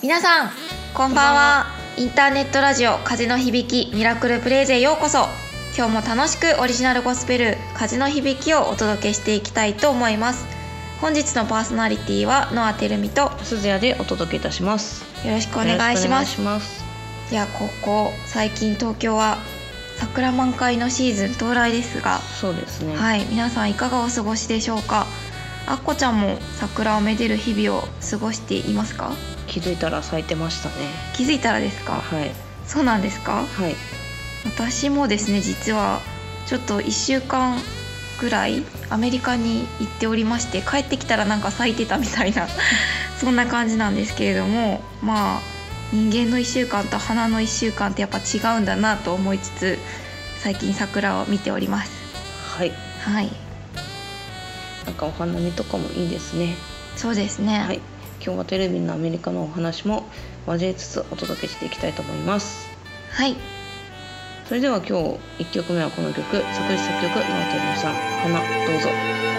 皆さんこんばんは。インターネットラジオ風の響きミラクルプレイズへようこそ。今日も楽しくオリジナルゴスペル風の響きをお届けしていきたいと思います。本日のパーソナリティはノアテルミと鈴谷でお届けいたします。 よろしくお願いします。いや、ここ最近東京は桜満開のシーズン到来ですが、 そうですね、 はい、皆さんいかがお過ごしでしょうか。あっこちゃんも桜をめでる日々を過ごしていますか？ 気づいたら咲いてましたね。 気づいたらですか？ はい。 そうなんですか？ はい。 私もですね、実はちょっと1週間ぐらいアメリカに行っておりまして、帰ってきたらなんか咲いてたみたいなそんな感じなんですけれども、まあ人間の1週間と花の1週間ってやっぱ違うんだなと思いつつ、最近桜を見ております。 はい。 はい。 なんかお花見とかもいいですね。 そうですね。 はい。今日はテレビのアメリカのお話も交えつつお届けしていきたいと思います。 はい。 それでは今日1曲目はこの曲、作詞作曲ノアテルミさん、花どうぞ。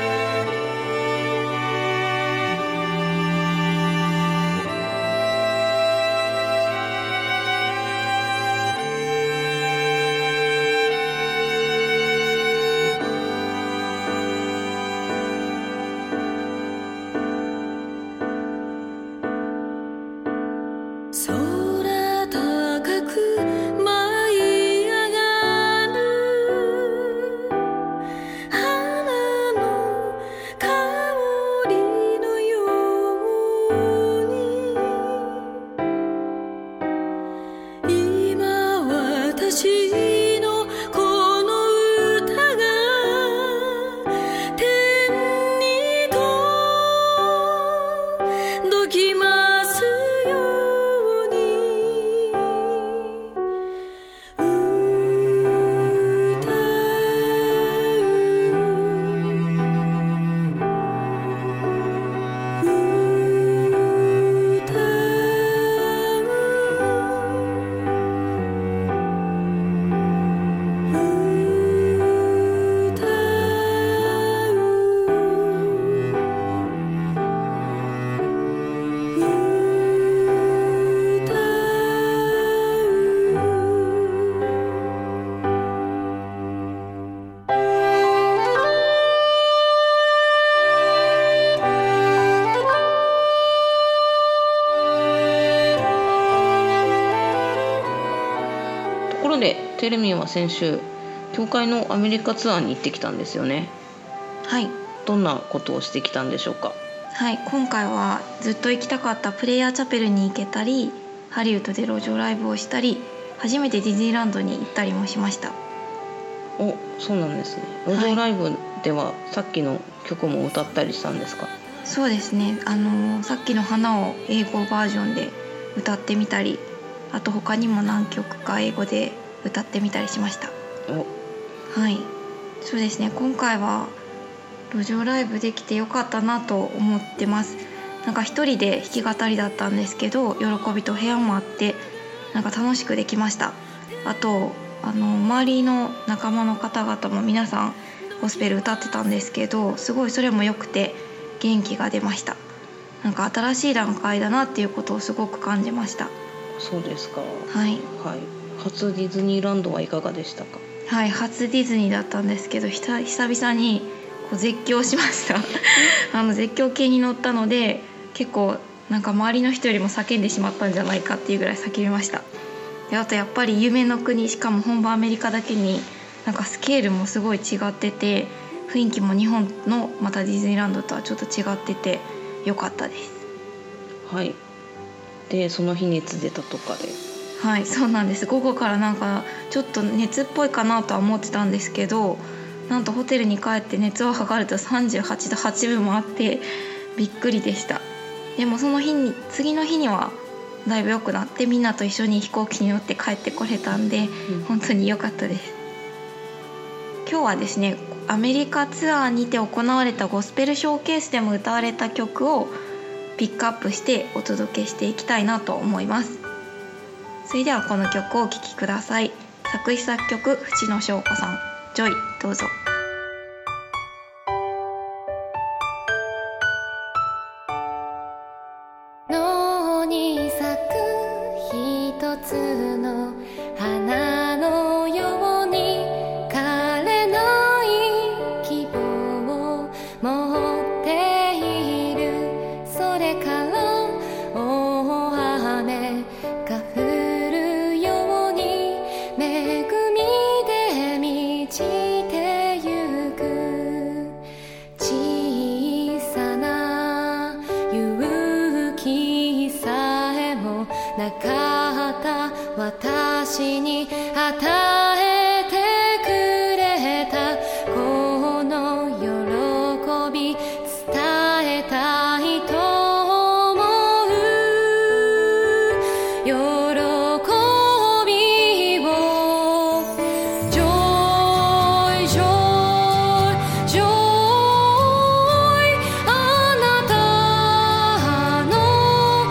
空高く舞い上がる花の香りのように、今私のこの歌が天に届きますよ。 ところでテレミは先週教会のアメリカツアーに行ってきたんですよね。 はい。 どんなことをしてきたんでしょうか？ はい、今回はずっと行きたかったプレイヤーチャペルに行けたり、ハリウッドで路上ライブをしたり、初めてディズニーランドに行ったりもしました。 お、そうなんですね。路上ライブではさっきの曲も歌ったりしたんですか？ そうですね、さっきの花を英語バージョンで歌ってみたり、あと他にも何曲か英語で歌ってみたりしました。はい、そうですね、今回は路上ライブできてよかったなと思ってます。なんか一人で弾き語りだったんですけど、喜びと部屋もあってなんか楽しくできました。あと周りの仲間の方々も皆さんゴスペル歌ってたんですけど、すごいそれも良くて元気が出ました。なんか新しい段階だなっていうことをすごく感じました。 そうですか。 はい、 はい。初ディズニーランドはいかがでしたか？ はい、初ディズニーだったんですけど、久々にこう絶叫しました絶叫系に乗ったので、結構なんか周りの人よりも叫んでしまったんじゃないかっていうぐらい叫びました。で、あとやっぱり夢の国、しかも本場アメリカだけになんかスケールもすごい違ってて、雰囲気も日本のまたディズニーランドとはちょっと違ってて良かったです。 はい。でその日熱出たとかで。 はい、そうなんです。午後からなんかちょっと熱っぽいかなとは思ってたんですけど、なんとホテルに帰って熱を測ると38度8分もあってびっくりでした。でもその日に次の日にはだいぶ良くなって、みんなと一緒に飛行機に乗って帰ってこれたんで、本当に良かったです。今日はですね、アメリカツアーにて行われたゴスペルショーケースでも歌われた曲をピックアップしてお届けしていきたいなと思います。それではこの曲をお聴きください。作詞作曲淵野翔子さん、ジョイ、どうぞ。 野に咲つの花のように枯れない希望を持っている。それから大雨が降るように恵みで満ちてゆく。小さな勇気さえもなかった私に与えてくれた。この喜び伝えたいと思う。喜びを Joy Joy Joy あなたの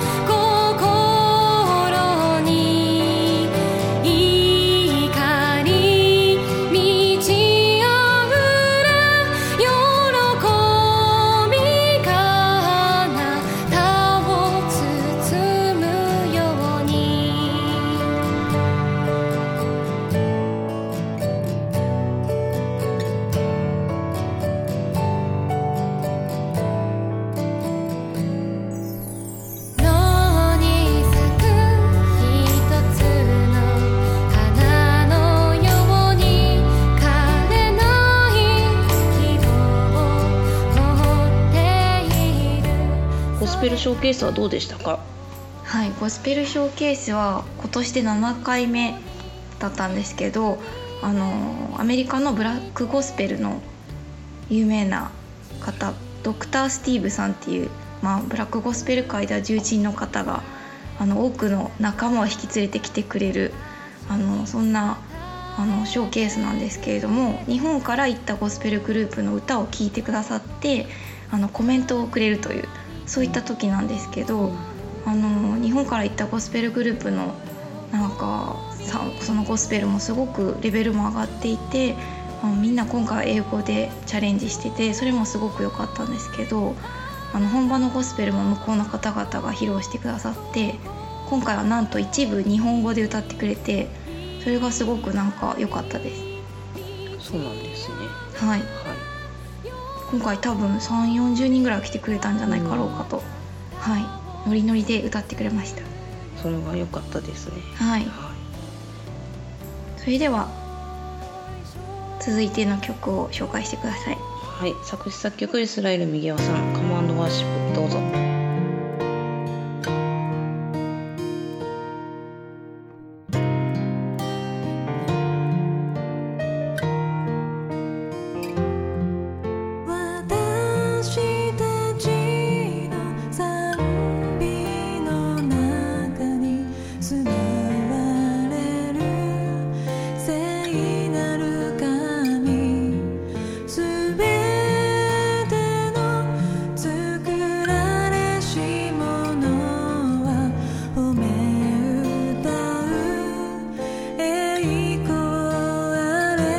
心に怒り満ち溢れ喜びがあなたを包むように。野に咲く一つの花のように枯れない希望を持っている。 ゴスペルショーケースはどうでしたか？ はい、ゴスペルショーケースは今年で7回目だったんですけど、アメリカのブラックゴスペルの有名な方、ドクター・スティーブさんっていう、ブラックゴスペル界では重鎮の方が多くの仲間を引き連れてきてくれるそんなショーケースなんですけれども、日本から行ったゴスペルグループの歌を聴いてくださってコメントをくれるという、そういった時なんですけど、日本から行ったゴスペルグループのそのゴスペルもすごくレベルも上がっていて、みんな今回は英語でチャレンジしてて、それもすごく良かったんですけど、本場のゴスペルも向こうの方々が披露してくださって、今回はなんと一部日本語で歌ってくれて、それがすごく良かったです。 そうなんですね。 はい、 はい。 今回多分3、40人ぐらい来てくれたんじゃないかろうかと、はい、ノリノリで歌ってくれました。 それは良かったですね。 はい、 はい。 それでは続いての曲を紹介してください。 はい、作詞作曲イスラエル右輪さん、カム&ワーシップ、どうぞ。 私たちの賛美の中に住まわれる聖なる神、すべての作られしものは褒め歌う栄光あれ。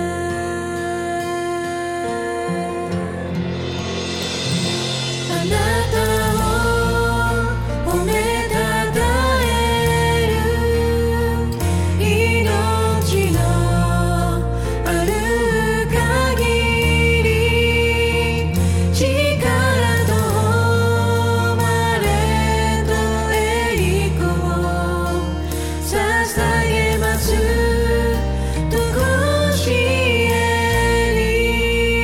あなたを褒めたたえる命のある限り、力と誉れと栄光を捧げます。とこしえに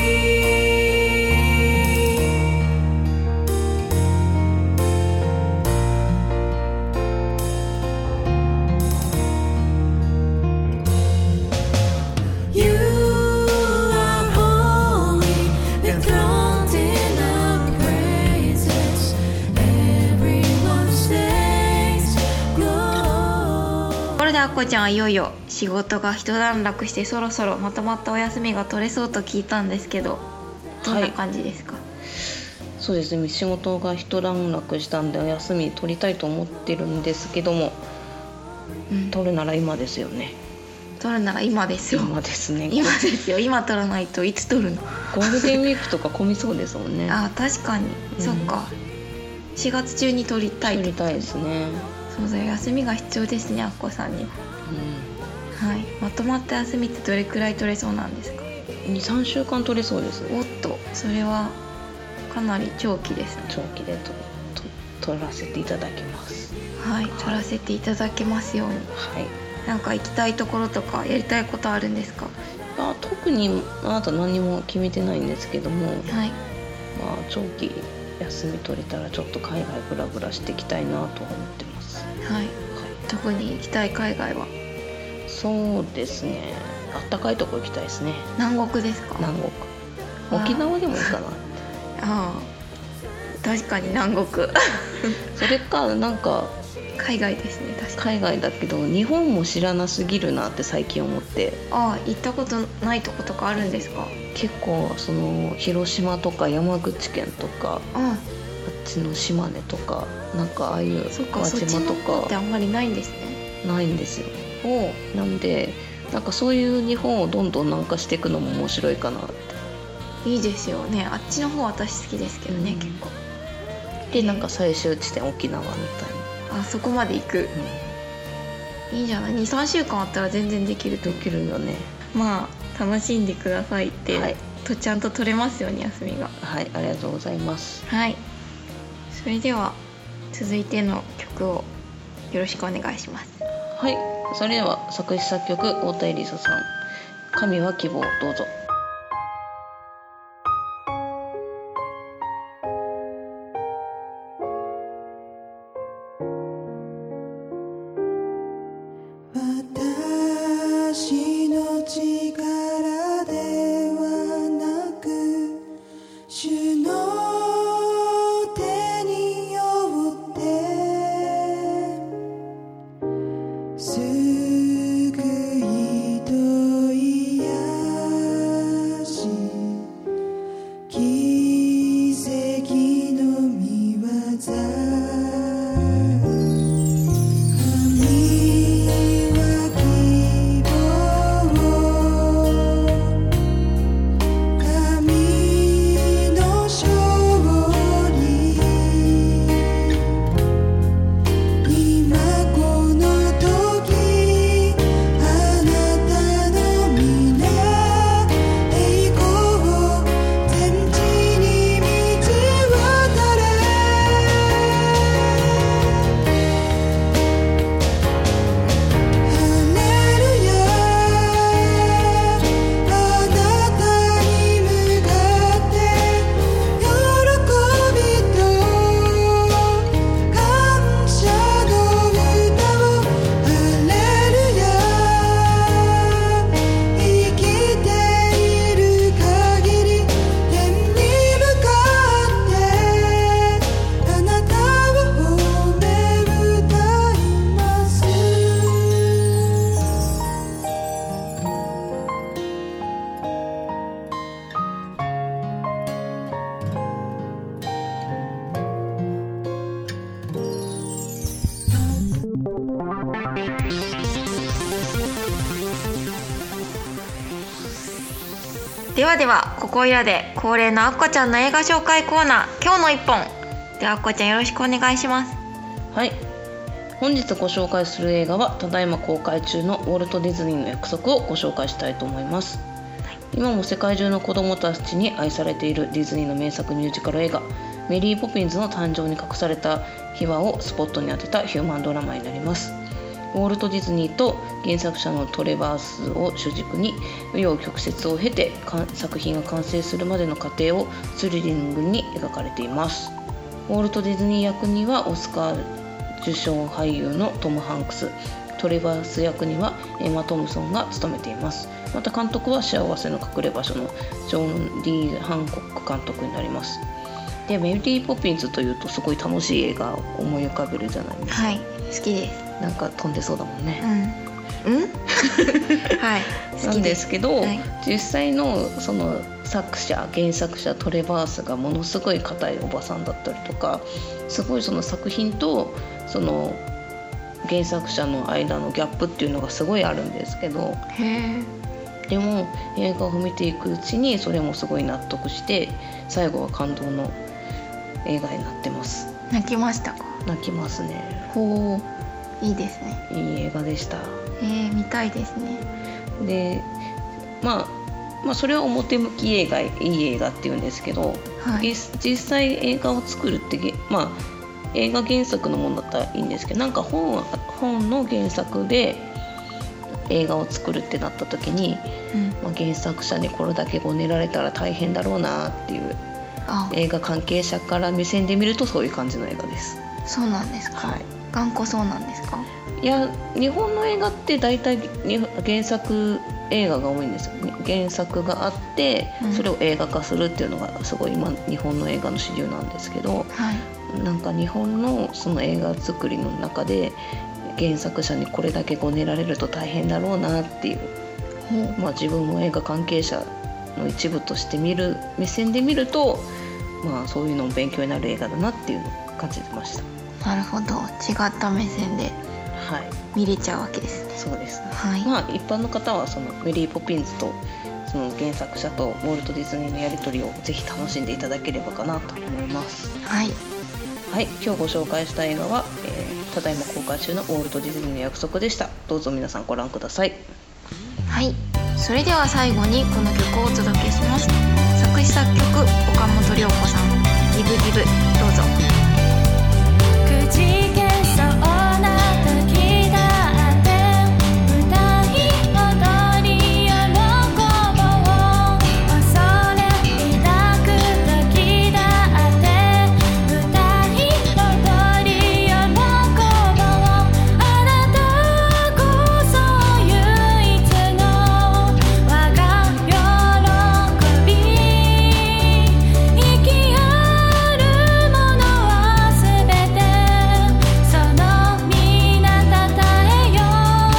You are holy, enthroned in our praises. Everyone sings glory. これであっこちゃんはいよいよ仕事が一段落して、そろそろまとまったお休みが取れそうと聞いたんですけど、どんな感じですか？ そうですね、仕事が一段落したんでお休み取りたいと思ってるんですけども、取るなら今ですよね。 取るなら今ですよ。 今ですね。 今ですよ。今取らないといつ取るの？ ゴールデンウィークとか混みそうですもんね。 あ、確かに、そっか。4月中に取りたい取りたいですね。 そうだよ、休みが必要ですね、あっこさんには。はい、まとまった休みってどれくらい取れそうなんですか 2、3週間取れそうです。 おっと、それはかなり長期ですね。 長期で取らせていただきます。 はい、取らせていただけますように。 はい。 なんか行きたいところとかやりたいことあるんですか？ 特にあなた何も決めてないんですけども、 はい、 長期休み取れたらちょっと海外ブラブラしていきたいなとは思ってます。 はい、はい、特に行きたい海外は？ そうですね、あったかいとこ行きたいですね。 南国ですか？ 南国、沖縄でもいいかな。 ああ、確かに南国それかなんか海外ですね。確かに海外だけど日本も知らなすぎるなって最近思って。 ああ、行ったことないとことかあるんですか？ 結構その広島とか山口県とかあっちの島根とかなんかああいう輪島とかないんですよ。なんでなんかそういう日本をどんどん南下していくのも面白いかなって。 いいですよね。あっちの方私好きですけどね、結構。 でなんか最終地点沖縄みたいな。 あそこまで行く、いいじゃない。2、3週間あったら全然できるとできるよね。 まあ楽しんでくださいって、 はい、 ちゃんと取れますように休みが。 はい、ありがとうございます。 はい、それでは続いての曲をよろしくお願いします。 はい、それでは作詞作曲太田恵梨沙さん、神は希望、どうぞ。 私の力ではなく主の手によって救いと癒し奇跡の御業ではここいらで恒例のあっこちゃんの映画紹介コーナー、今日の一本であっこちゃんよろしくお願いします。 はい、本日ご紹介する映画はただいま公開中のウォルト・ディズニーの約束をご紹介したいと思います。今も世界中の子どもたちに愛されているディズニーの名作ミュージカル映画メリー・ポピンズの誕生に隠された秘話をスポットに当てたヒューマンドラマになります。ウォルト・ディズニーと原作者のトレバースを主軸に紆余曲折を経て作品が完成するまでの過程をスリリングに描かれています。ウォルト・ディズニー役にはオスカー受賞俳優のトム・ハンクス、トレバース役にはエマ・トムソンが務めています。また監督は幸せの隠れ場所のジョン・リー・ハンコック監督になります。でメリー・ポピンズというとすごい楽しい映画を思い浮かべるじゃないですか。 はい、好きです。 なんか飛んでそうだもんね。 はい、 なんですけど、 はい、 実際のその原作者トレバースがものすごい固いおばさんだったりとか、すごいその作品とその原作者の間のギャップっていうのがすごいあるんですけど、でも映画を見ていくうちにそれもすごい納得して最後は感動の映画になってます。 泣きましたか？ 泣きますね。 ほう。 いいですね。 いい映画でした。 見たいですね。 で、まあそれは表向き映画、いい映画っていうんですけど、 はい、 実際映画を作るって映画原作のものだったらいいんですけど、なんか本の原作で映画を作るってなった時に、原作者にこれだけごねられたら大変だろうなっていう、映画関係者から目線で見るとそういう感じの映画です。 そうなんですか。頑固そうなんですか。 いや、日本の映画って大体原作映画が多いんですよ。原作があって、それを映画化するっていうのがすごい今日本の映画の主流なんですけど、なんか日本のその映画作りの中で原作者にこれだけごねられると大変だろうなっていう、自分も映画関係者の一部として見る目線で見ると、そういうのも勉強になる映画だなっていうのを感じてました。 なるほど、違った目線で見れちゃうわけですね。 そうですね。一般の方はそのメリー・ポピンズとその原作者とウォルト・ディズニーのやり取りをぜひ楽しんでいただければかなと思います。はい、今日ご紹介した映画は、ただいま公開中のウォルト・ディズニーの約束でした。どうぞ皆さんご覧ください。 はい、それでは最後にこの曲をお届けします。作詞作曲岡本涼子さん、ギブギブ、どうぞ。 くじけそうな時だって歌い踊り喜ぼう、恐れ抱く時だって歌い踊り喜ぼう、あなたこそ唯一の我が喜び、生きあるものはすべてその皆たたえよ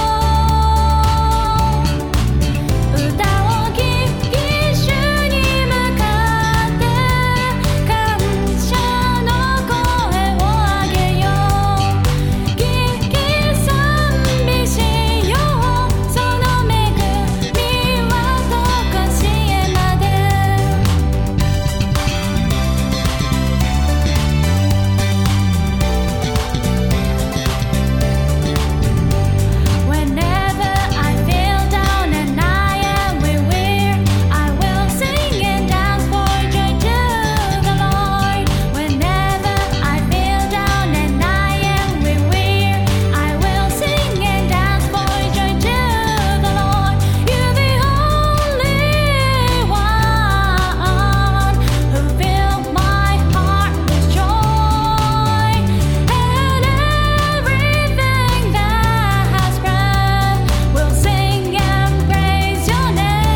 う、歌をぎぎ主に向かって感謝の声を上げよう、ぎぎ賛美しよう、その恵みはとこしえまで。Whenever I feel down and I am weary, I will sing and dance for joy to the Lord. Whenever I feel down and I am weary, I will sing and dance for joy to the Lord. You're the only one who fill my heart with joy, and everything that has breath will sing and praise your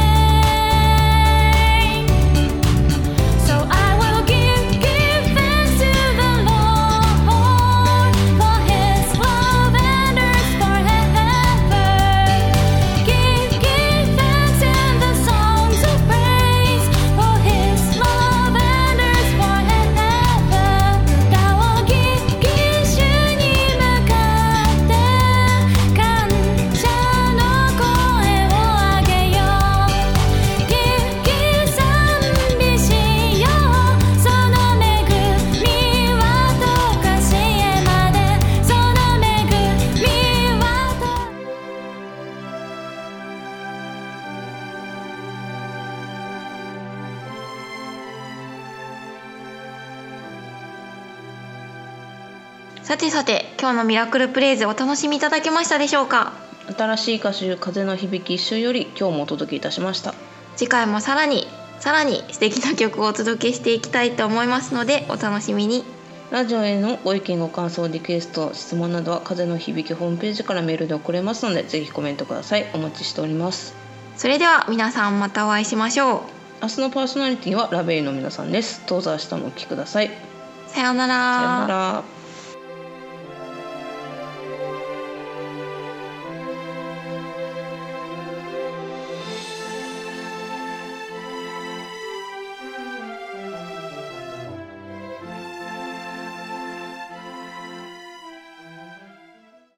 name. So I will give thanks to the Lord, for His love endures forever. Give thanks in the songs of praise, for His love endures forever. 歌をぎぎ主に向かって感謝の声を上げよう、ぎぎ賛美しよう、その恵みはとかしえまで、その恵みはと。 さてさて、今日のミラクルプレイズお楽しみいただけましたでしょうか。 新しい歌集風の響き一周より今日もお届けいたしました。 次回もさらに素敵な曲をお届けしていきたいと思いますのでお楽しみに。 ラジオへのご意見ご感想リクエスト質問などは風の響きホームページからメールで送れますので、ぜひコメントください。お待ちしております。 それでは皆さんまたお会いしましょう。 明日のパーソナリティはラベイの皆さんです。どうぞ明日もお聞きください。 さようなら。 さようなら。